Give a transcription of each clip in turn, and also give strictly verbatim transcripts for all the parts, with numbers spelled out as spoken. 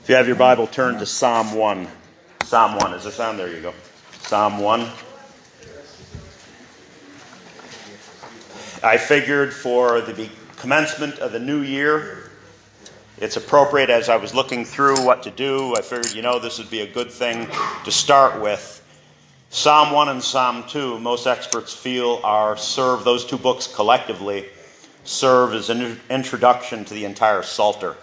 If you have your Bible, turn to Psalm one. Psalm one. Is this on? There you go. Psalm one. I figured for the commencement of the new year, it's appropriate as I was looking through what to do. I figured, you know, this would be a good thing to start with. Psalm one and Psalm two, most experts feel are serve, those two books collectively serve as an introduction to the entire Psalter.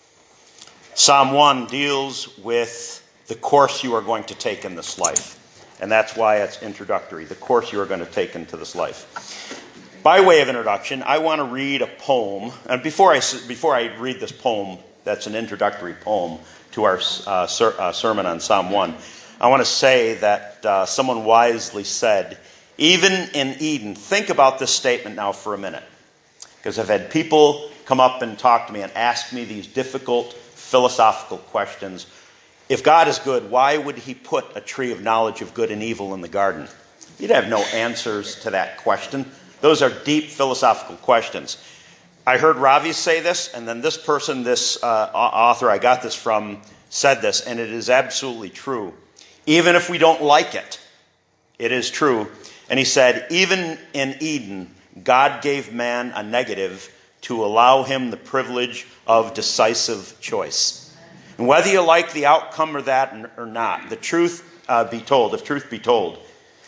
Psalm one deals with the course you are going to take in this life. And that's why it's introductory, the course you are going to take into this life. By way of introduction, I want to read a poem. And before I, before I read this poem, that's an introductory poem to our uh, ser- uh, sermon on Psalm one, I want to say that uh, someone wisely said, even in Eden, think about this statement now for a minute. Because I've had people come up and talk to me and ask me these difficult philosophical questions. If God is good, why would he put a tree of knowledge of good and evil in the garden? You'd have no answers to that question. Those are deep philosophical questions. I heard Ravi say this, and then this person, this uh, author I got this from, said this, and it is absolutely true. Even if we don't like it, it is true. And he said, even in Eden, God gave man a negative to allow him the privilege of decisive choice. And whether you like the outcome of that or not, the truth uh, be told, if truth be told,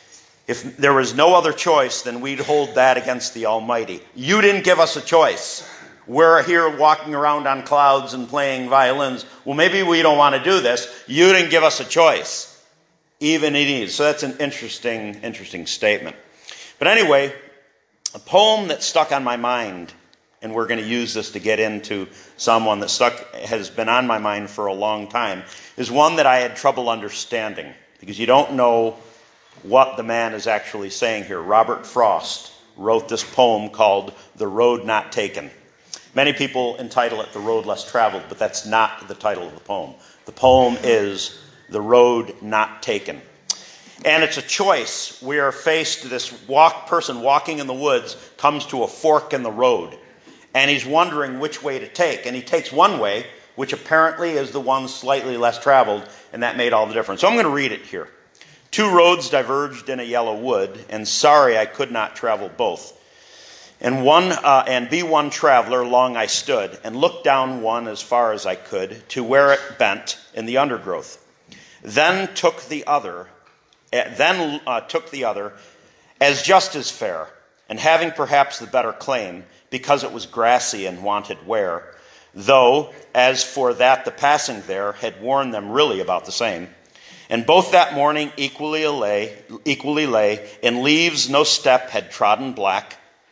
if there was no other choice, then we'd hold that against the Almighty. You didn't give us a choice. We're here walking around on clouds and playing violins. Well, maybe we don't want to do this. You didn't give us a choice. Even in Eden. So that's an interesting, interesting statement. But anyway, a poem that stuck on my mind, and we're going to use this to get into someone that stuck has been on my mind for a long time, is one that I had trouble understanding because you don't know what the man is actually saying here. Robert Frost wrote this poem called The Road Not Taken. Many people entitle it The Road Less Traveled, but that's not the title of the poem. The poem is The Road Not Taken. And it's a choice. We are faced, this walk person walking in the woods comes to a fork in the road. And he's wondering which way to take. And he takes one way, which apparently is the one slightly less traveled, and that made all the difference. So I'm going to read it here. Two roads diverged in a yellow wood, and sorry I could not travel both. And one uh, and be one traveler, long I stood, and looked down one as far as I could, to where it bent in the undergrowth. Then took the other, uh, then uh, took the other, as just as fair, and having perhaps the better claim, because it was grassy and wanted wear, though, as for that the passing there had worn them really about the same. And both that morning equally lay, equally lay, in leaves no step had trodden black.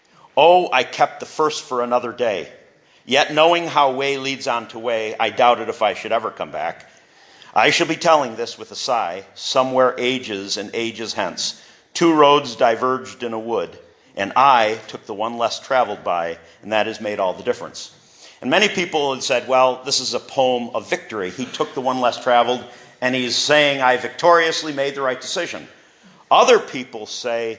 Oh, I kept the first for another day. Yet knowing how way leads on to way, I doubted if I should ever come back. I shall be telling this with a sigh, somewhere ages and ages hence. Two roads diverged in a wood, and I took the one less traveled by, and that has made all the difference. And many people have said, well, this is a poem of victory. He took the one less traveled, and he's saying, I victoriously made the right decision. Other people say,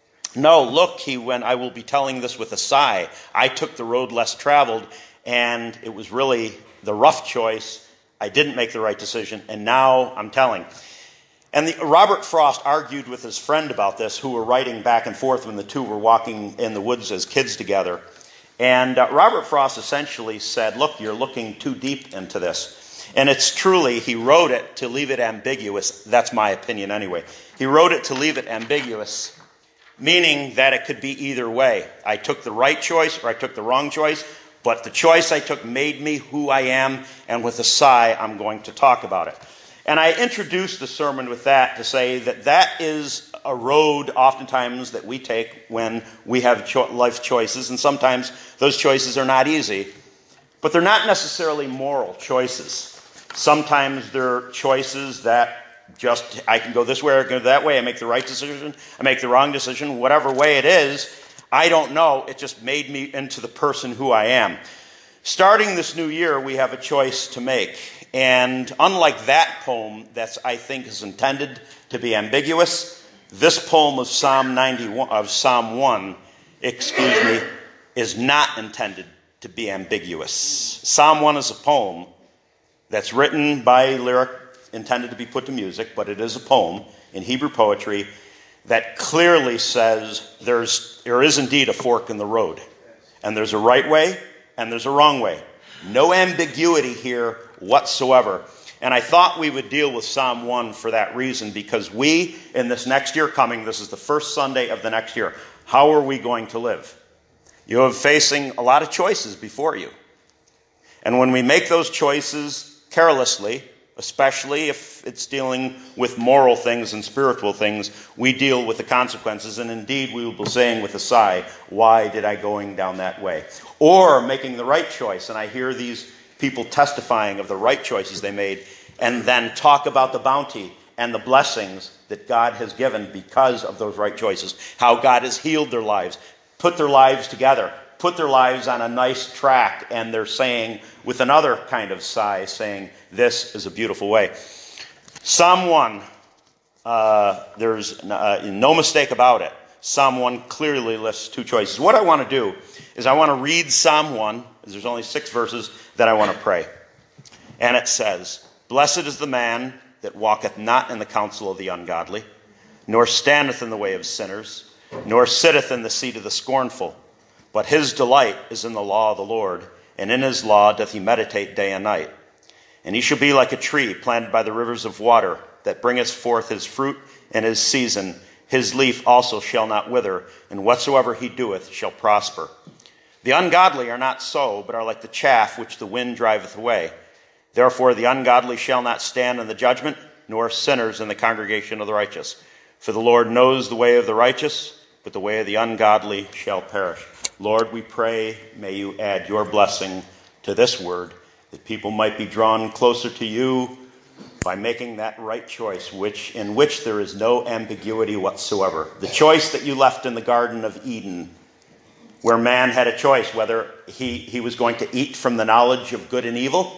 no, look, he went, I will be telling this with a sigh. I took the road less traveled, and it was really the rough choice. I didn't make the right decision, and now I'm telling. And the, Robert Frost argued with his friend about this, who were writing back and forth when the two were walking in the woods as kids together. And uh, Robert Frost essentially said, look, you're looking too deep into this. And it's truly, he wrote it to leave it ambiguous. That's my opinion anyway. He wrote it to leave it ambiguous, meaning that it could be either way. I took the right choice or I took the wrong choice, but the choice I took made me who I am, and with a sigh, I'm going to talk about it. And I introduced the sermon with that to say that that is a road oftentimes that we take when we have cho- life choices, and sometimes those choices are not easy, but they're not necessarily moral choices. Sometimes they're choices that just, I can go this way or I can go that way, I make the right decision, I make the wrong decision, whatever way it is, I don't know, it just made me into the person who I am. Starting this new year, we have a choice to make. And unlike that poem that's, I think, is intended to be ambiguous, this poem of Psalm ninety-one, of Psalm one, excuse me, is not intended to be ambiguous. Psalm one is a poem that's written by lyric intended to be put to music, but it is a poem in Hebrew poetry that clearly says there's there is indeed a fork in the road. And there's a right way and there's a wrong way. No ambiguity here whatsoever. And I thought we would deal with Psalm one for that reason, because we, in this next year coming, this is the first Sunday of the next year, how are we going to live? You are facing a lot of choices before you. And when we make those choices carelessly, especially if it's dealing with moral things and spiritual things, we deal with the consequences. And indeed, we will be saying with a sigh, why did I going down that way? Or making the right choice. And I hear these people testifying of the right choices they made, and then talk about the bounty and the blessings that God has given because of those right choices. How God has healed their lives, put their lives together, put their lives on a nice track, and they're saying, with another kind of sigh, saying, this is a beautiful way. Psalm one, uh, there's uh, no mistake about it. Psalm one clearly lists two choices. What I want to do is I want to read Psalm one, because there's only six verses, that I want to pray. And it says, blessed is the man that walketh not in the counsel of the ungodly, nor standeth in the way of sinners, nor sitteth in the seat of the scornful. But his delight is in the law of the Lord, and in his law doth he meditate day and night. And he shall be like a tree planted by the rivers of water, that bringeth forth his fruit in his season. His leaf also shall not wither, and whatsoever he doeth shall prosper. The ungodly are not so, but are like the chaff which the wind driveth away. Therefore the ungodly shall not stand in the judgment, nor sinners in the congregation of the righteous. For the Lord knows the way of the righteous, but the way of the ungodly shall perish. Lord, we pray, may you add your blessing to this word, that people might be drawn closer to you by making that right choice, which in which there is no ambiguity whatsoever. The choice that you left in the Garden of Eden, where man had a choice whether he, he was going to eat from the knowledge of good and evil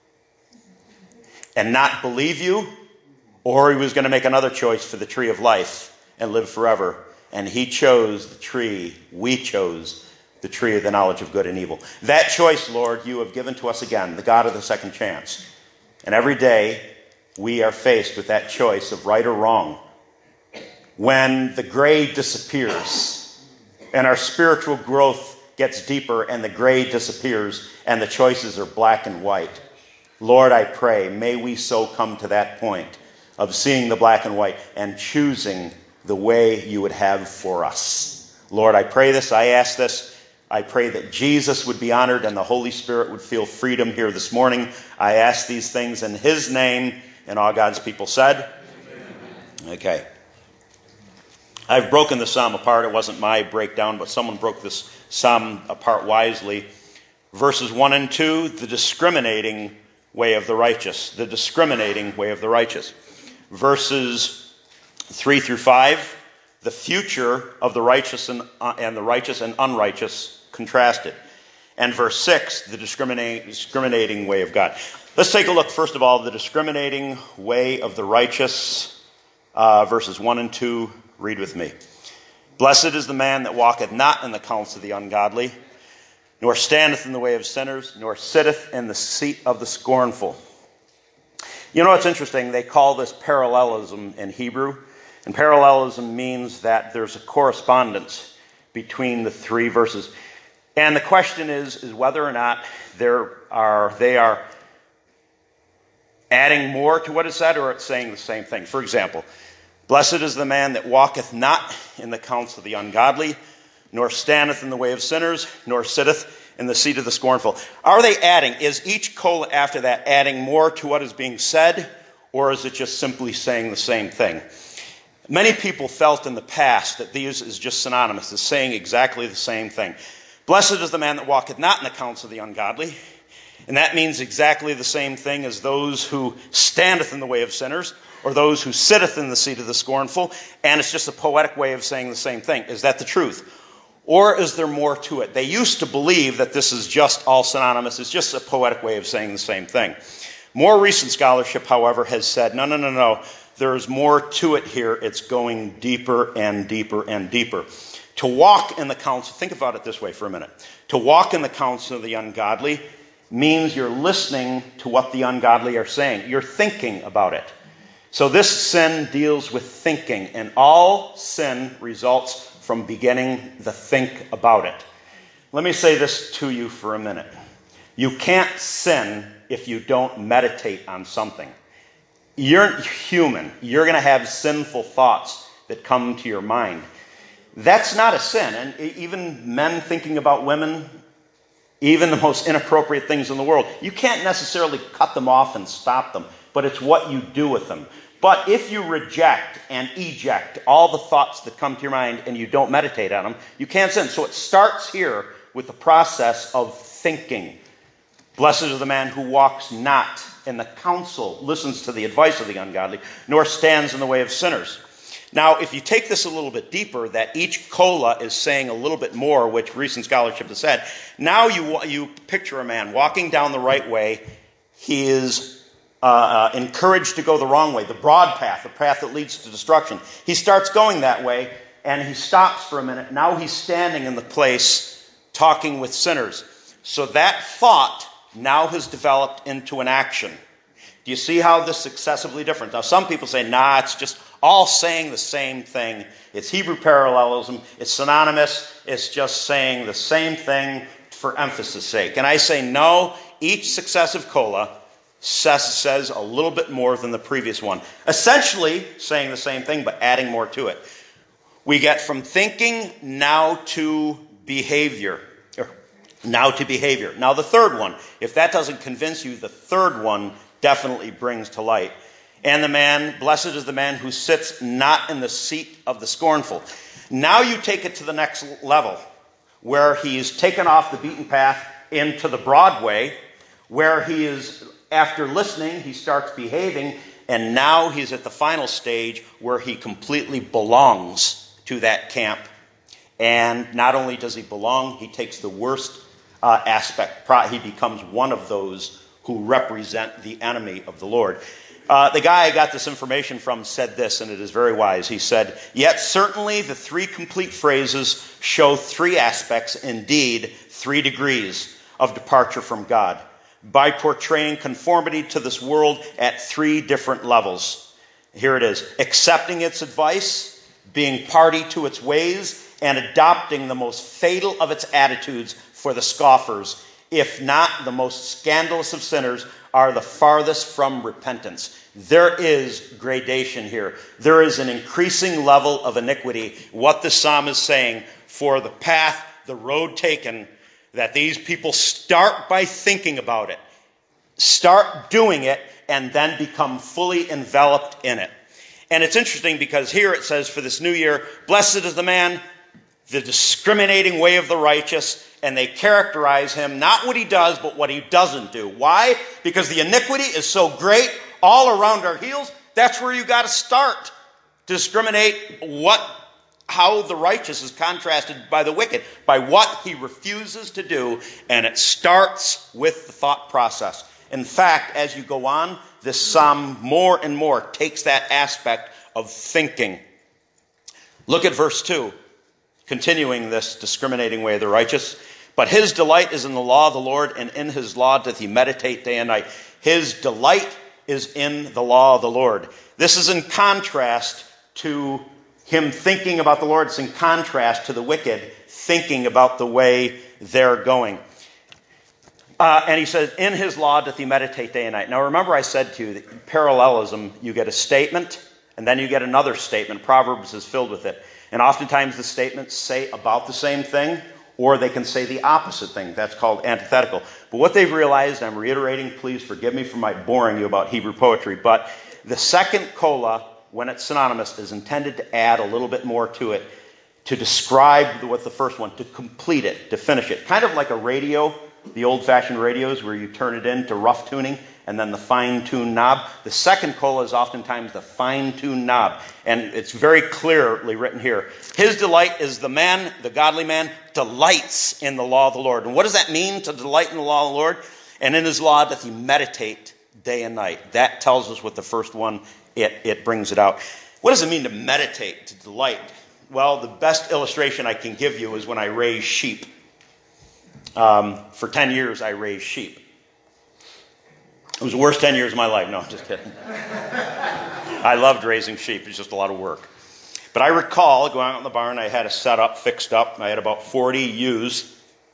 and not believe you, or he was going to make another choice for the tree of life and live forever. And he chose the tree, we chose the tree of the knowledge of good and evil. That choice, Lord, you have given to us again, the God of the second chance. And every day we are faced with that choice of right or wrong. When the gray disappears and our spiritual growth gets deeper and the gray disappears and the choices are black and white, Lord, I pray, may we so come to that point of seeing the black and white and choosing the way you would have for us. Lord, I pray this, I ask this. I pray that Jesus would be honored and the Holy Spirit would feel freedom here this morning. I ask these things in his name, and all God's people said, amen. Okay. I've broken the psalm apart. It wasn't my breakdown, but someone broke this psalm apart wisely. Verses one and two, the discriminating way of the righteous. The discriminating way of the righteous. Verses three through five, the future of the righteous and, uh, and the righteous and unrighteous contrasted. And verse six, the discriminating, discriminating way of God. Let's take a look, first of all, the discriminating way of the righteous. Uh, verses one and two, read with me. Blessed is the man that walketh not in the counsel of the ungodly, nor standeth in the way of sinners, nor sitteth in the seat of the scornful. You know what's interesting? They call this parallelism in Hebrew. And parallelism means that there's a correspondence between the three verses. And the question is, is whether or not there are they are adding more to what is said, or it's saying the same thing. For example, blessed is the man that walketh not in the counsel of the ungodly, nor standeth in the way of sinners, nor sitteth in the seat of the scornful. Are they adding? Is each colon after that adding more to what is being said, or is it just simply saying the same thing? Many people felt in the past that these is just synonymous, as saying exactly the same thing. Blessed is the man that walketh not in the counsel of the ungodly. And that means exactly the same thing as those who standeth in the way of sinners, or those who sitteth in the seat of the scornful. And it's just a poetic way of saying the same thing. Is that the truth? Or is there more to it? They used to believe that this is just all synonymous. It's just a poetic way of saying the same thing. More recent scholarship, however, has said, no, no, no, no. There's more to it here. It's going deeper and deeper and deeper. To walk in the counsel, think about it this way for a minute. To walk in the counsel of the ungodly means you're listening to what the ungodly are saying. You're thinking about it. So this sin deals with thinking, and all sin results from beginning the think about it. Let me say this to you for a minute. You can't sin if you don't meditate on something. You're human. You're going to have sinful thoughts that come to your mind. That's not a sin. And even men thinking about women, even the most inappropriate things in the world, you can't necessarily cut them off and stop them, but it's what you do with them. But if you reject and eject all the thoughts that come to your mind and you don't meditate on them, you can't sin. So it starts here with the process of thinking. Blessed is the man who walks not in the counsel, listens to the advice of the ungodly, nor stands in the way of sinners. Now, if you take this a little bit deeper, that each cola is saying a little bit more, which recent scholarship has said. Now you you picture a man walking down the right way. He is uh, uh, encouraged to go the wrong way, the broad path, the path that leads to destruction. He starts going that way, and he stops for a minute. Now he's standing in the place talking with sinners. So that thought now has developed into an action. Do you see how this is excessively different? Now, some people say, nah, it's just all saying the same thing. It's Hebrew parallelism. It's synonymous. It's just saying the same thing for emphasis' sake. And I say, no, each successive cola says, says a little bit more than the previous one. Essentially saying the same thing, but adding more to it. We get from thinking now to behavior. Now to behavior. Now the third one, if that doesn't convince you, the third one definitely brings to light. And the man, blessed is the man who sits not in the seat of the scornful. Now you take it to the next level, where he's taken off the beaten path into the broad way, where he is, after listening, he starts behaving, and now he's at the final stage where he completely belongs to that camp. And not only does he belong, he takes the worst uh, aspect. He becomes one of those who represent the enemy of the Lord. Uh, the guy I got this information from said this, and it is very wise. He said, yet certainly the three complete phrases show three aspects, indeed three degrees of departure from God, by portraying conformity to this world at three different levels. Here it is: accepting its advice, being party to its ways, and adopting the most fatal of its attitudes for the scoffers, if not the most scandalous of sinners, are the farthest from repentance. There is gradation here. There is an increasing level of iniquity. What the psalm is saying, for the path, the road taken, that these people start by thinking about it, start doing it, and then become fully enveloped in it. And it's interesting because here it says for this new year, blessed is the man, the discriminating way of the righteous, and they characterize him, not what he does, but what he doesn't do. Why? Because the iniquity is so great all around our heels. That's where you got to start to discriminate what, how the righteous is contrasted by the wicked, by what he refuses to do, and it starts with the thought process. In fact, as you go on, this psalm more and more takes that aspect of thinking. Look at verse two. Continuing this discriminating way of the righteous. But his delight is in the law of the Lord, and in his law doth he meditate day and night. His delight is in the law of the Lord. This is in contrast to him thinking about the Lord. It's in contrast to the wicked thinking about the way they're going. Uh, and he says, in his law doth he meditate day and night. Now remember I said to you that parallelism, you get a statement, and then you get another statement. Proverbs is filled with it. And oftentimes the statements say about the same thing, or they can say the opposite thing. That's called antithetical. But what they've realized, I'm reiterating, please forgive me for my boring you about Hebrew poetry, but the second kola, when it's synonymous, is intended to add a little bit more to it, to describe what the first one, to complete it, to finish it. Kind of like a radio, the old-fashioned radios where you turn it into rough tuning, and then the fine-tuned knob. The second kola is oftentimes the fine-tuned knob. And it's very clearly written here. His delight is the man, the godly man, delights in the law of the Lord. And what does that mean, to delight in the law of the Lord? And in his law doth he meditate day and night. That tells us what the first one, it, it brings it out. What does it mean to meditate, to delight? Well, the best illustration I can give you is when I raise sheep. Um, for ten years I raised sheep. It was the worst ten years of my life. No, I'm just kidding. I loved raising sheep. It was just a lot of work. But I recall going out in the barn, I had a setup fixed up. I had about forty ewes.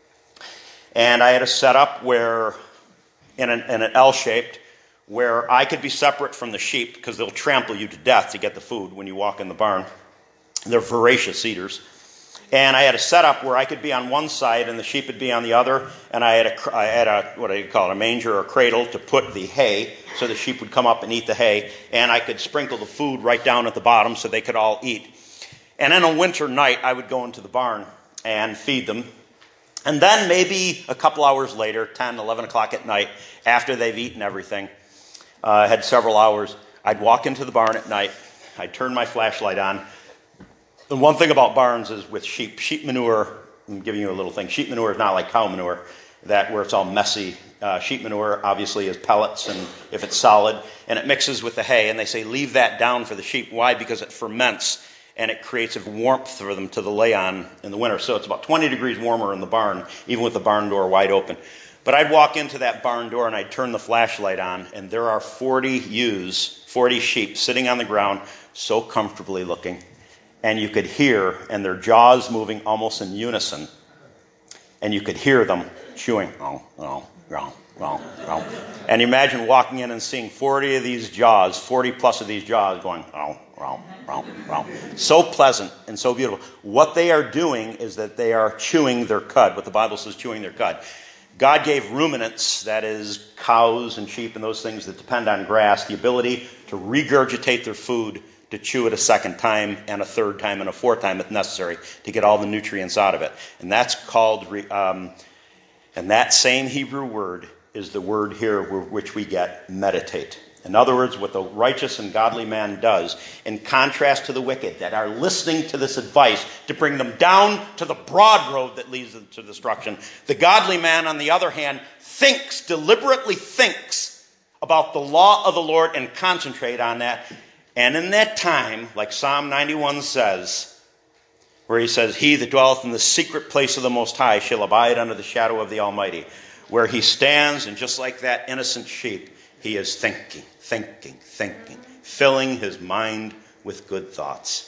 And I had a setup where, in an, in an L-shaped, where I could be separate from the sheep because they'll trample you to death to get the food when you walk in the barn. They're voracious eaters. And I had a setup where I could be on one side and the sheep would be on the other. And I had a, I had a what do you call it, a manger or a cradle to put the hay so the sheep would come up and eat the hay. And I could sprinkle the food right down at the bottom so they could all eat. And then on a winter night, I would go into the barn and feed them. And then maybe a couple hours later, ten, eleven o'clock at night, after they've eaten everything, uh, I had several hours, I'd walk into the barn at night. I'd turn my flashlight on. The one thing about barns is with sheep, sheep manure, I'm giving you a little thing, sheep manure is not like cow manure, that where it's all messy. Uh, sheep manure obviously is pellets, and if it's solid, and it mixes with the hay, and they say leave that down for the sheep. Why? Because it ferments, and it creates a warmth for them to the lay on in the winter. So it's about twenty degrees warmer in the barn, even with the barn door wide open. But I'd walk into that barn door, and I'd turn the flashlight on, and there are forty ewes, forty sheep, sitting on the ground, so comfortably looking. And you could hear, and their jaws moving almost in unison. And you could hear them chewing. Oh, oh, oh, oh, oh. And imagine walking in and seeing forty of these jaws, forty plus of these jaws going, oh, oh, oh, oh. So pleasant and so beautiful. What they are doing is that they are chewing their cud, what the Bible says, chewing their cud. God gave ruminants, that is cows and sheep and those things that depend on grass, the ability to regurgitate their food, to chew it a second time and a third time and a fourth time if necessary to get all the nutrients out of it. And that's called, um, and that same Hebrew word is the word here which we get meditate. In other words, what the righteous and godly man does, in contrast to the wicked that are listening to this advice to bring them down to the broad road that leads them to destruction, the godly man, on the other hand, thinks, deliberately thinks about the law of the Lord and concentrate on that. And in that time, like Psalm ninety-one says, where he says, he that dwelleth in the secret place of the Most High shall abide under the shadow of the Almighty, where he stands, and just like that innocent sheep, he is thinking, thinking, thinking, filling his mind with good thoughts.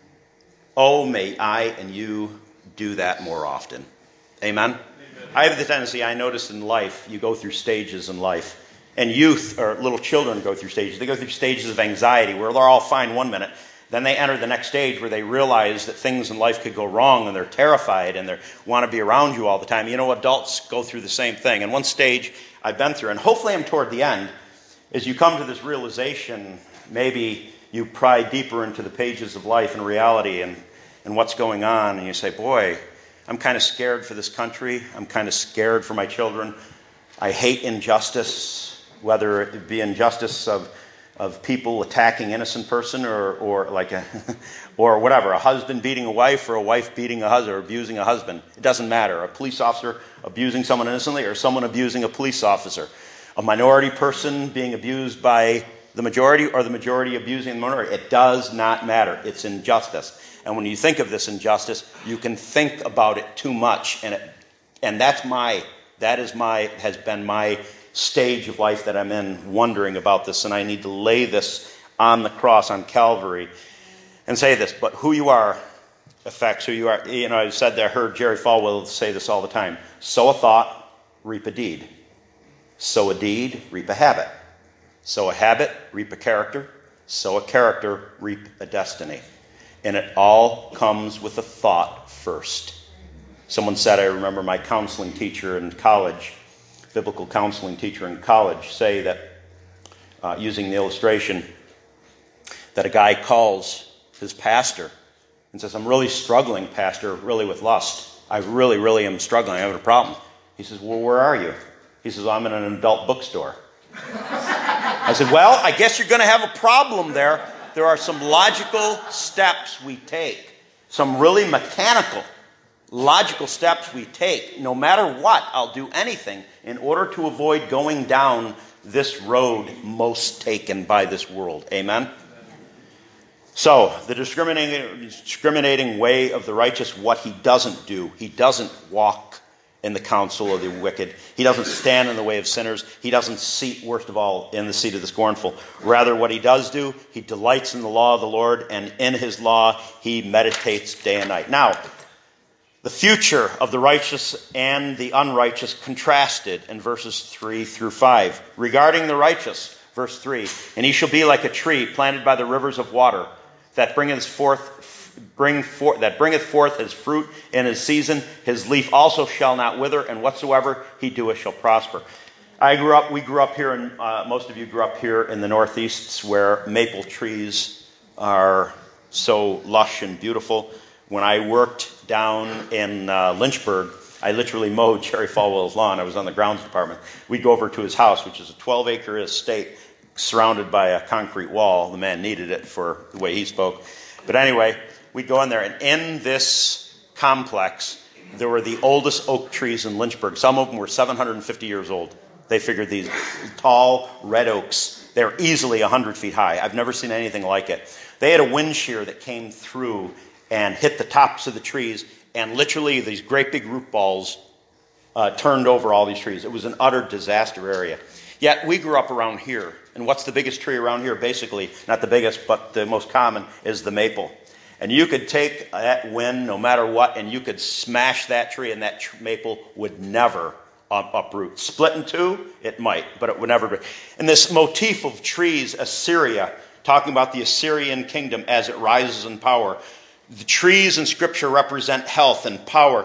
Oh, may I and you do that more often. Amen? Amen. I have the tendency, I notice in life, you go through stages in life. And youth, or little children, go through stages. They go through stages of anxiety where they're all fine one minute. Then they enter the next stage where they realize that things in life could go wrong, and they're terrified and they want to be around you all the time. You know, adults go through the same thing. And one stage I've been through, and hopefully I'm toward the end, is you come to this realization, maybe you pry deeper into the pages of life and reality and, and what's going on, and you say, boy, I'm kind of scared for this country. I'm kind of scared for my children. I hate injustice. Whether it be injustice of of people attacking innocent person or or like a or whatever, a husband beating a wife or a wife beating a husband or abusing a husband. It doesn't matter. A police officer abusing someone innocently or someone abusing a police officer. A minority person being abused by the majority or the majority abusing the minority. It does not matter. It's injustice. And when you think of this injustice, you can think about it too much, and it and that's my that is my has been my stage of life that I'm in, wondering about this, and I need to lay this on the cross on Calvary and say this. But who you are affects who you are. You know, I said that I heard Jerry Falwell say this all the time. Sow a thought, reap a deed. Sow a deed, reap a habit. Sow a habit, reap a character. Sow a character, reap a destiny. And it all comes with a thought first. Someone said, I remember my counseling teacher in college, biblical counseling teacher in college, say that, uh, using the illustration, that a guy calls his pastor and says, I'm really struggling, pastor, really with lust. I really, really am struggling. I have a problem. He says, well, where are you? He says, I'm in an adult bookstore. I said, well, I guess you're going to have a problem there. There are some logical steps we take, some really mechanical logical steps we take. No matter what, I'll do anything in order to avoid going down this road most taken by this world. Amen? So, the discriminating, discriminating way of the righteous, what he doesn't do. He doesn't walk in the counsel of the wicked. He doesn't stand in the way of sinners. He doesn't seat, worst of all, in the seat of the scornful. Rather, what he does do, he delights in the law of the Lord, and in his law he meditates day and night. Now, the future of the righteous and the unrighteous contrasted in verses three through five. Regarding the righteous, verse three, and he shall be like a tree planted by the rivers of water, that bringeth forth Bring forth, that bringeth forth his fruit in his season. His leaf also shall not wither, and whatsoever he doeth shall prosper. I grew up, we grew up here, and uh, most of you grew up here in the Northeast, where maple trees are so lush and beautiful. When I worked down in uh, Lynchburg, I literally mowed Jerry Falwell's lawn. I was on the grounds department. We'd go over to his house, which is a twelve-acre estate surrounded by a concrete wall. The man needed it for the way he spoke. But anyway, we'd go in there, and in this complex, there were the oldest oak trees in Lynchburg. Some of them were seven hundred fifty years old. They figured these tall red oaks, they're easily one hundred feet high. I've never seen anything like it. They had a wind shear that came through and hit the tops of the trees, and literally these great big root balls uh, turned over all these trees. It was an utter disaster area. Yet we grew up around here, and what's the biggest tree around here? Basically, not the biggest, but the most common is the maple. And you could take that wind, no matter what, and you could smash that tree, and that tr- maple would never up- uproot. Split in two, it might, but it would never be. And this motif of trees, Assyria, talking about the Assyrian kingdom as it rises in power. The trees in Scripture represent health and power.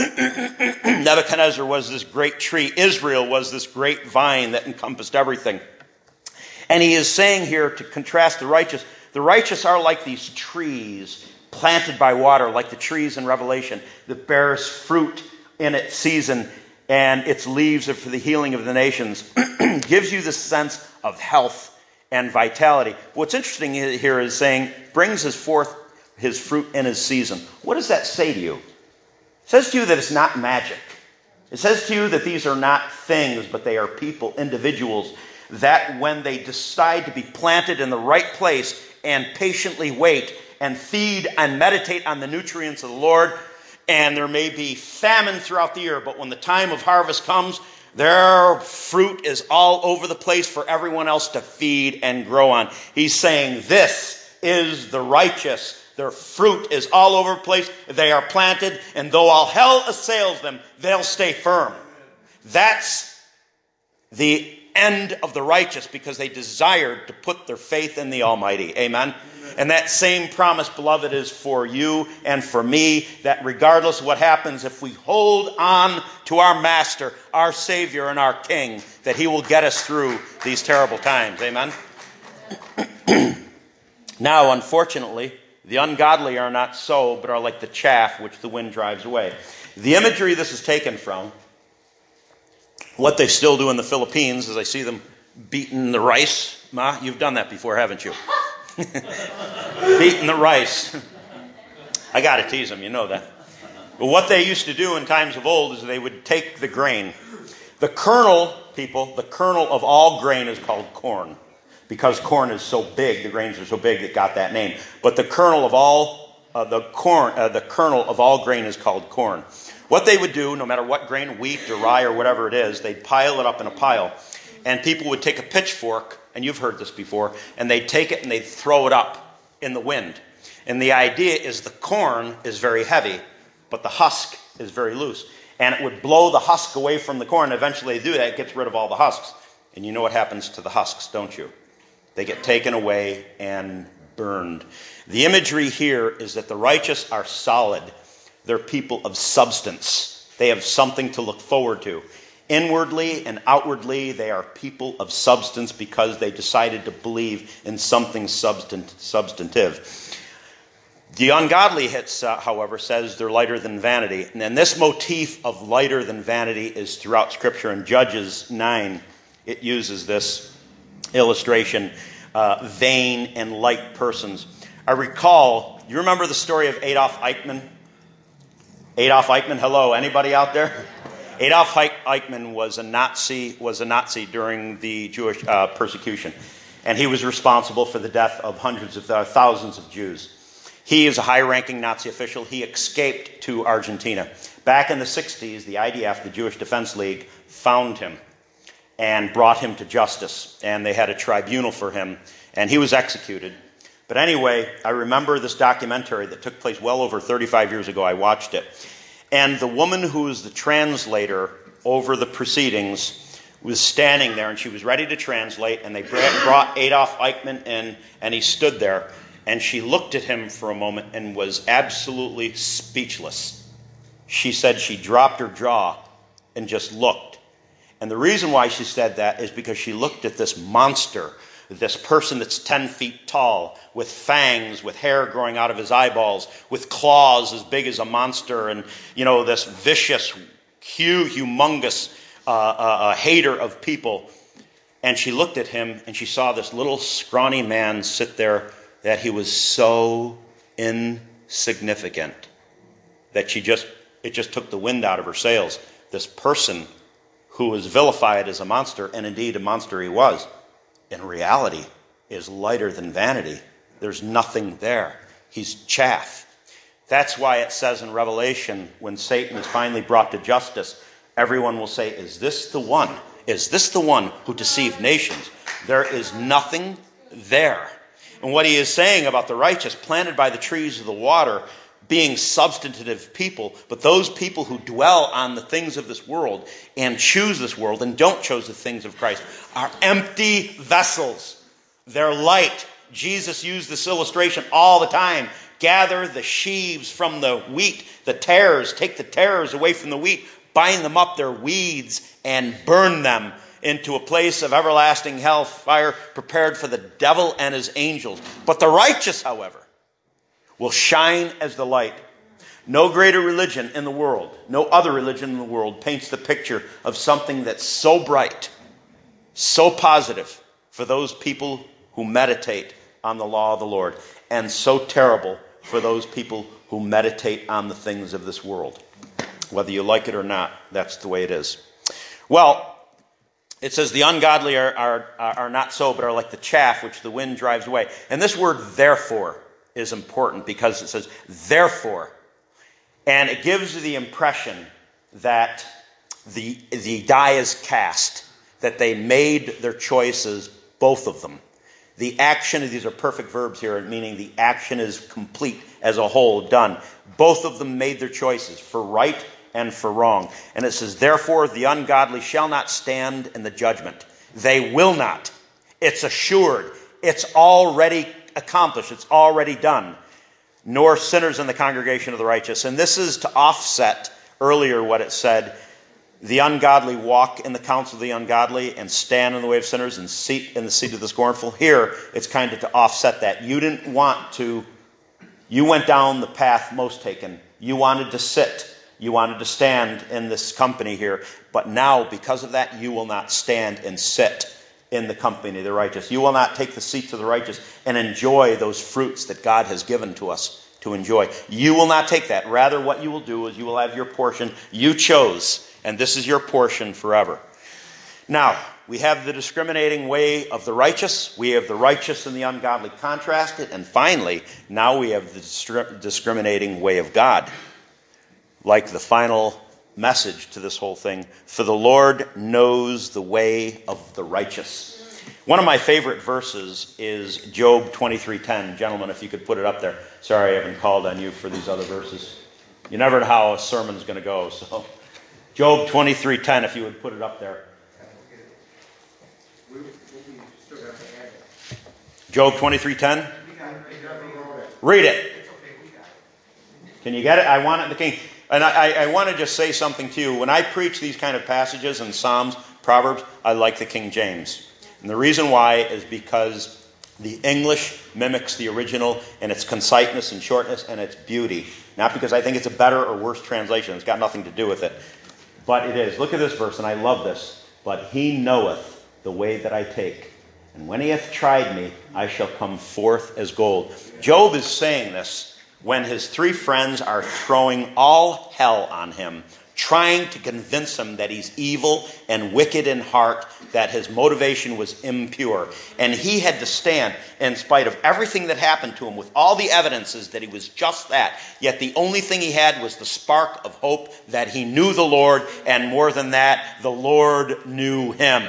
Nebuchadnezzar was this great tree. Israel was this great vine that encompassed everything. And he is saying here, to contrast the righteous, the righteous are like these trees planted by water, like the trees in Revelation that bears fruit in its season, and its leaves are for the healing of the nations. Gives you the sense of health and vitality. What's interesting here is saying, brings us forth his fruit in his season. What does that say to you? It says to you that it's not magic. It says to you that these are not things, but they are people, individuals, that when they decide to be planted in the right place and patiently wait and feed and meditate on the nutrients of the Lord, and there may be famine throughout the year, but when the time of harvest comes, their fruit is all over the place for everyone else to feed and grow on. He's saying this is the righteous. Their fruit is all over the place. They are planted, and though all hell assails them, they'll stay firm. That's the end of the righteous, because they desired to put their faith in the Almighty. Amen? Amen. And that same promise, beloved, is for you and for me, that regardless of what happens, if we hold on to our Master, our Savior, and our King, that He will get us through these terrible times. Amen? Now, unfortunately, the ungodly are not so, but are like the chaff which the wind drives away. The imagery this is taken from, what they still do in the Philippines, as I see them beating the rice. Ma, you've done that before, haven't you? Beating the rice. I got to tease them, you know that. But what they used to do in times of old is they would take the grain. The kernel, people, the kernel of all grain is called corn. Because corn is so big, the grains are so big that got that name. But the kernel of all uh, the corn, uh, the kernel of all grain is called corn. What they would do, no matter what grain, wheat or rye or whatever it is, they'd pile it up in a pile. And people would take a pitchfork, and you've heard this before, and they'd take it and they'd throw it up in the wind. And the idea is the corn is very heavy, but the husk is very loose. And it would blow the husk away from the corn. Eventually they do that, it gets rid of all the husks. And you know what happens to the husks, don't you? They get taken away and burned. The imagery here is that the righteous are solid. They're people of substance. They have something to look forward to. Inwardly and outwardly, they are people of substance because they decided to believe in something substant- substantive. The ungodly, hits, uh, however, says they're lighter than vanity. And this motif of lighter than vanity is throughout Scripture. In Judges nine, it uses this illustration, uh, vain and light persons. I recall, you remember the story of Adolf Eichmann? Adolf Eichmann, hello, anybody out there? Adolf Eichmann was a Nazi, was a Nazi during the Jewish uh, persecution, and he was responsible for the death of hundreds of uh, thousands of Jews. He is a high-ranking Nazi official. He escaped to Argentina. Back in the sixties, the I D F, the Jewish Defense League, found him and brought him to justice. And they had a tribunal for him, and he was executed. But anyway, I remember this documentary that took place well over thirty-five years ago. I watched it. And the woman who was the translator over the proceedings was standing there, and she was ready to translate, and they brought Adolf Eichmann in, and he stood there, and she looked at him for a moment and was absolutely speechless. She said she dropped her jaw and just looked. And the reason why she said that is because she looked at this monster, this person that's ten feet tall, with fangs, with hair growing out of his eyeballs, with claws as big as a monster, and, you know, this vicious, huge, humongous uh, uh, hater of people. And she looked at him, and she saw this little scrawny man sit there, that he was so insignificant that she just, it just took the wind out of her sails. This person who was vilified as a monster, and indeed a monster he was, in reality is lighter than vanity. There's nothing there. He's chaff. That's why it says in Revelation, when Satan is finally brought to justice, everyone will say, is this the one? Is this the one who deceived nations? There is nothing there. And what he is saying about the righteous, planted by the trees of the water, being substantive people, but those people who dwell on the things of this world and choose this world and don't choose the things of Christ are empty vessels. They're light. Jesus used this illustration all the time. Gather the sheaves from the wheat, the tares, take the tares away from the wheat, bind them up, their weeds, and burn them into a place of everlasting hell fire prepared for the devil and his angels. But the righteous, however, will shine as the light. No greater religion in the world, no other religion in the world paints the picture of something that's so bright, so positive for those people who meditate on the law of the Lord, and so terrible for those people who meditate on the things of this world. Whether you like it or not, that's the way it is. Well, it says the ungodly are, are, are not so, but are like the chaff which the wind drives away. And this word therefore is important because it says therefore. And it gives you the impression that the, the die is cast, that they made their choices, both of them. The action, these are perfect verbs here, meaning the action is complete as a whole, done. Both of them made their choices for right and for wrong. And it says, therefore, the ungodly shall not stand in the judgment. They will not. It's assured. It's already accomplished. It's already done. Nor sinners in the congregation of the righteous. And this is to offset earlier what it said, the ungodly walk in the counsel of the ungodly and stand in the way of sinners and seat in the seat of the scornful. Here, it's kind of to offset that. You didn't want to, you went down the path most taken. You wanted to sit. You wanted to stand in this company here. But now, because of that, you will not stand and sit in the company of the righteous. You will not take the seats of the righteous and enjoy those fruits that God has given to us to enjoy. You will not take that. Rather, what you will do is you will have your portion you chose, and this is your portion forever. Now, we have the discriminating way of the righteous. We have the righteous and the ungodly contrasted. And finally, now we have the distri- discriminating way of God. Like the final message to this whole thing. For the Lord knows the way of the righteous. One of my favorite verses is Job twenty-three ten. Gentlemen, if you could put it up there. Sorry, I haven't called on you for these other verses. You never know how a sermon's going to go. So, Job twenty-three ten, if you would put it up there. Job twenty-three ten. Read it. Can you get it? I want it in the King. And I, I want to just say something to you. When I preach these kind of passages in Psalms, Proverbs, I like the King James. And the reason why is because the English mimics the original in its conciseness and shortness and its beauty. Not because I think it's a better or worse translation. It's got nothing to do with it. But it is. Look at this verse, and I love this. But he knoweth the way that I take. And when he hath tried me, I shall come forth as gold. Job is saying this when his three friends are throwing all hell on him, trying to convince him that he's evil and wicked in heart, that his motivation was impure. And he had to stand in spite of everything that happened to him with all the evidences that he was just that. Yet the only thing he had was the spark of hope that he knew the Lord, and more than that, the Lord knew him.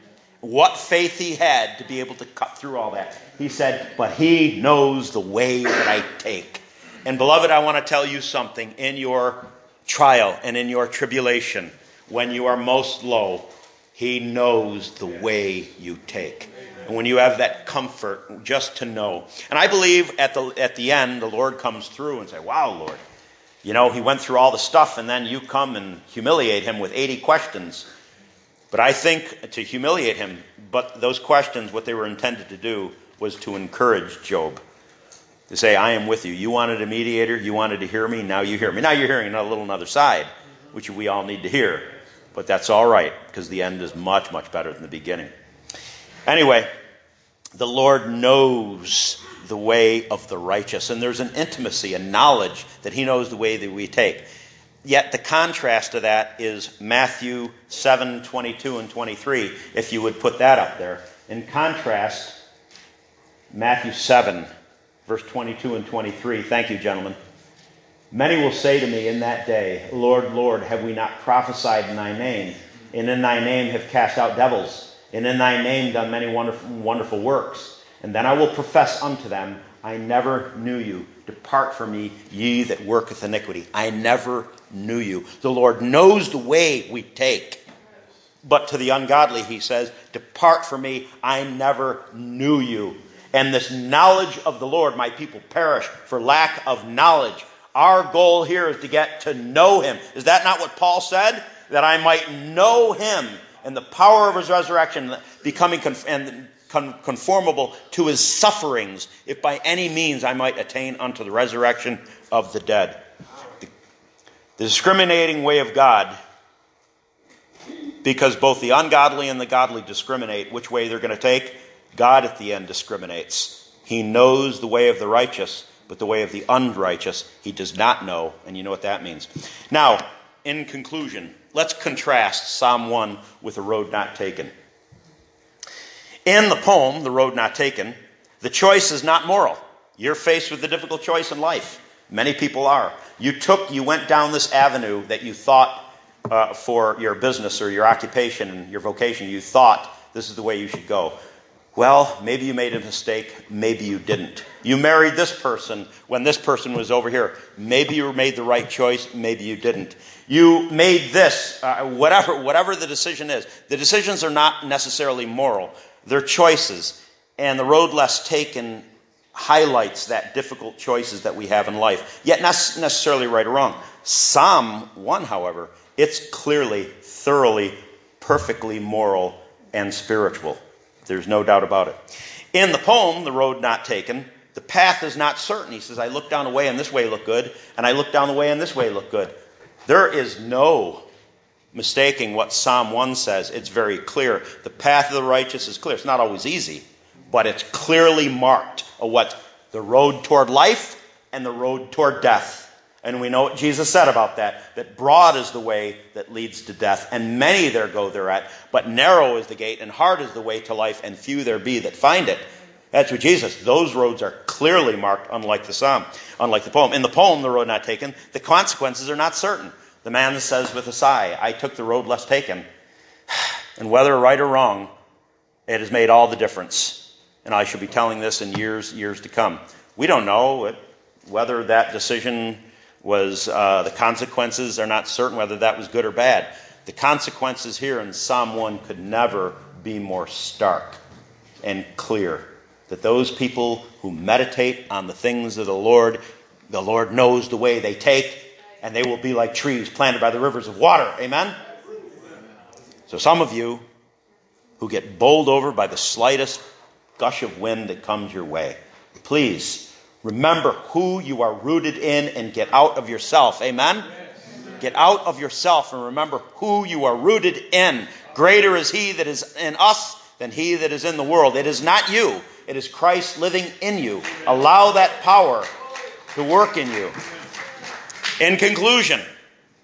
What faith he had to be able to cut through all that. He said, but he knows the way that I take. And beloved, I want to tell you something. In your trial and in your tribulation, when you are most low, he knows the way you take. And when you have that comfort just to know. And I believe at the at the end, the Lord comes through and say, wow, Lord, you know, he went through all the stuff, and then you come and humiliate him with eighty questions. But I think to humiliate him, but those questions, what they were intended to do was to encourage Job. To say, I am with you. You wanted a mediator. You wanted to hear me. Now you hear me. Now you're hearing a little another side, which we all need to hear. But that's all right, because the end is much, much better than the beginning. Anyway, the Lord knows the way of the righteous. And there's an intimacy, a knowledge that he knows the way that we take. Yet the contrast to that is Matthew seven, twenty-two and twenty-three, if you would put that up there. In contrast, Matthew seven, verse twenty-two and twenty-three. Thank you, gentlemen. Many will say to me in that day, Lord, Lord, have we not prophesied in thy name? And in thy name have cast out devils? And in thy name done many wonderful, wonderful works? And then I will profess unto them, I never knew you. Depart from me, ye that worketh iniquity. I never knew you. The Lord knows the way we take. But to the ungodly, he says, depart from me, I never knew you. And this knowledge of the Lord, my people perish for lack of knowledge. Our goal here is to get to know him. Is that not what Paul said? That I might know him and the power of his resurrection, becoming conf- and con- conformable to his sufferings, if by any means I might attain unto the resurrection of the dead. The, the discriminating way of God, because both the ungodly and the godly discriminate which way they're going to take, God at the end discriminates. He knows the way of the righteous, but the way of the unrighteous he does not know. And you know what that means. Now, in conclusion, let's contrast Psalm one with The Road Not Taken. In the poem, The Road Not Taken, the choice is not moral. You're faced with a difficult choice in life. Many people are. You took, you went down this avenue that you thought uh, for your business or your occupation and your vocation, you thought this is the way you should go. Well, maybe you made a mistake. Maybe you didn't. You married this person when this person was over here. Maybe you made the right choice. Maybe you didn't. You made this, uh, whatever, whatever the decision is. The decisions are not necessarily moral. They're choices. And the road less taken highlights that difficult choices that we have in life. Yet not necessarily right or wrong. Psalm one, however, it's clearly, thoroughly, perfectly moral and spiritual. There's no doubt about it. In the poem, The Road Not Taken, the path is not certain. He says, I look down the way and this way look good, and I look down the way and this way look good. There is no mistaking what Psalm one says. It's very clear. The path of the righteous is clear. It's not always easy, but it's clearly marked of what the road toward life and the road toward death. And we know what Jesus said about that, that broad is the way that leads to death, and many there go thereat, but narrow is the gate, and hard is the way to life, and few there be that find it. That's what Jesus, those roads are clearly marked, unlike the psalm, unlike the poem. In the poem, The Road Not Taken, the consequences are not certain. The man says with a sigh, I took the road less taken. And whether right or wrong, it has made all the difference. And I shall be telling this in years, years to come. We don't know it, whether that decision was, uh, the consequences are not certain whether that was good or bad. The consequences here in Psalm one could never be more stark and clear. That those people who meditate on the things of the Lord, the Lord knows the way they take, and they will be like trees planted by the rivers of water. Amen? So some of you who get bowled over by the slightest gush of wind that comes your way, please remember who you are rooted in and get out of yourself. Amen? Get out of yourself and remember who you are rooted in. Greater is he that is in us than he that is in the world. It is not you. It is Christ living in you. Allow that power to work in you. In conclusion,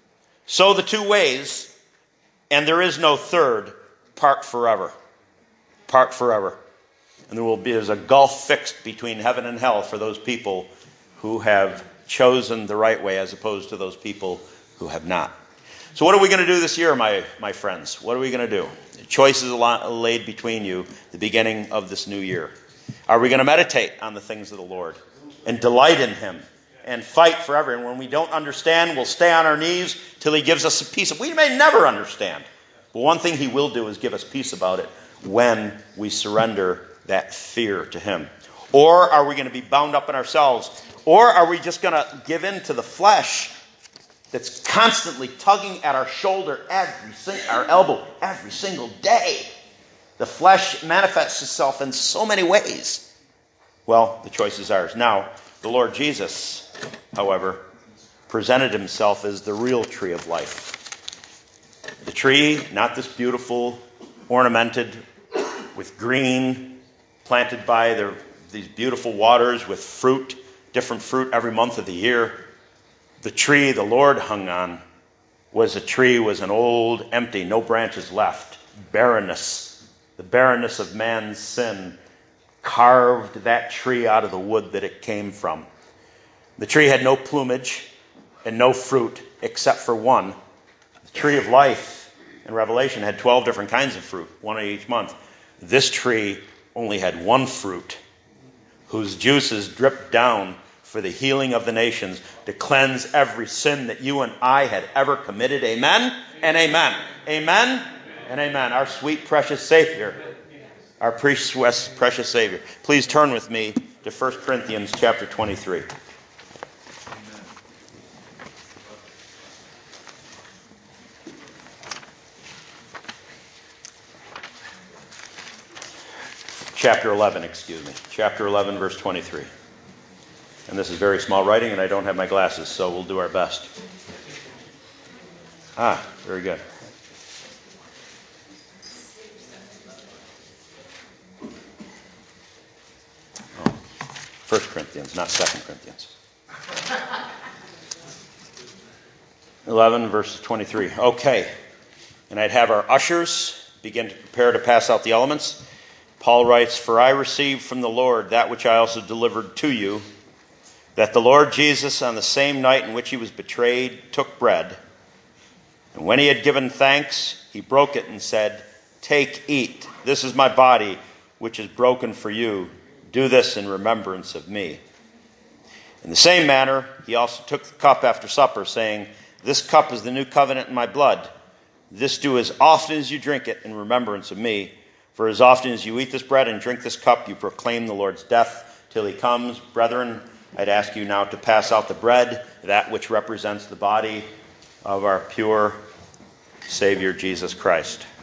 So the two ways, and there is no third, part forever. Part forever. And there will be there's a gulf fixed between heaven and hell for those people who have chosen the right way as opposed to those people who have not. So what are we going to do this year, my, my friends? What are we going to do? The choice is laid between you, the beginning of this new year. Are we going to meditate on the things of the Lord and delight in him and fight forever? And when we don't understand, we'll stay on our knees till he gives us a peace. We may never understand. But one thing he will do is give us peace about it when we surrender that fear to him. Or are we going to be bound up in ourselves? Or are we just going to give in to the flesh that's constantly tugging at our shoulder, every our elbow, every single day? The flesh manifests itself in so many ways. Well, the choice is ours. Now, the Lord Jesus, however, presented himself as the real tree of life. The tree, not this beautiful, ornamented with green, planted by the, these beautiful waters with fruit, different fruit every month of the year. The tree the Lord hung on was a tree, was an old, empty, no branches left, barrenness. The barrenness of man's sin carved that tree out of the wood that it came from. The tree had no plumage and no fruit except for one. The tree of life in Revelation had twelve different kinds of fruit, one each month. This tree only had one fruit, whose juices dripped down for the healing of the nations, to cleanse every sin that you and I had ever committed. Amen and amen. Amen and amen. Our sweet, precious Savior. Our precious, precious Savior. Please turn with me to First Corinthians chapter twenty-three. Chapter eleven, excuse me. Chapter eleven, verse twenty-three. And this is very small writing, and I don't have my glasses, so we'll do our best. Ah, very good. Oh, First Corinthians, not Second Corinthians. eleven, verse twenty-three. Okay. And I'd have our ushers begin to prepare to pass out the elements. Paul writes, "For I received from the Lord that which I also delivered to you, that the Lord Jesus, on the same night in which he was betrayed, took bread. And when he had given thanks, he broke it and said, 'Take, eat. This is my body, which is broken for you. Do this in remembrance of me.' In the same manner, he also took the cup after supper, saying, 'This cup is the new covenant in my blood. This do as often as you drink it in remembrance of me. For as often as you eat this bread and drink this cup, you proclaim the Lord's death till he comes.' Brethren, I'd ask you now to pass out the bread, that which represents the body of our pure Savior Jesus Christ."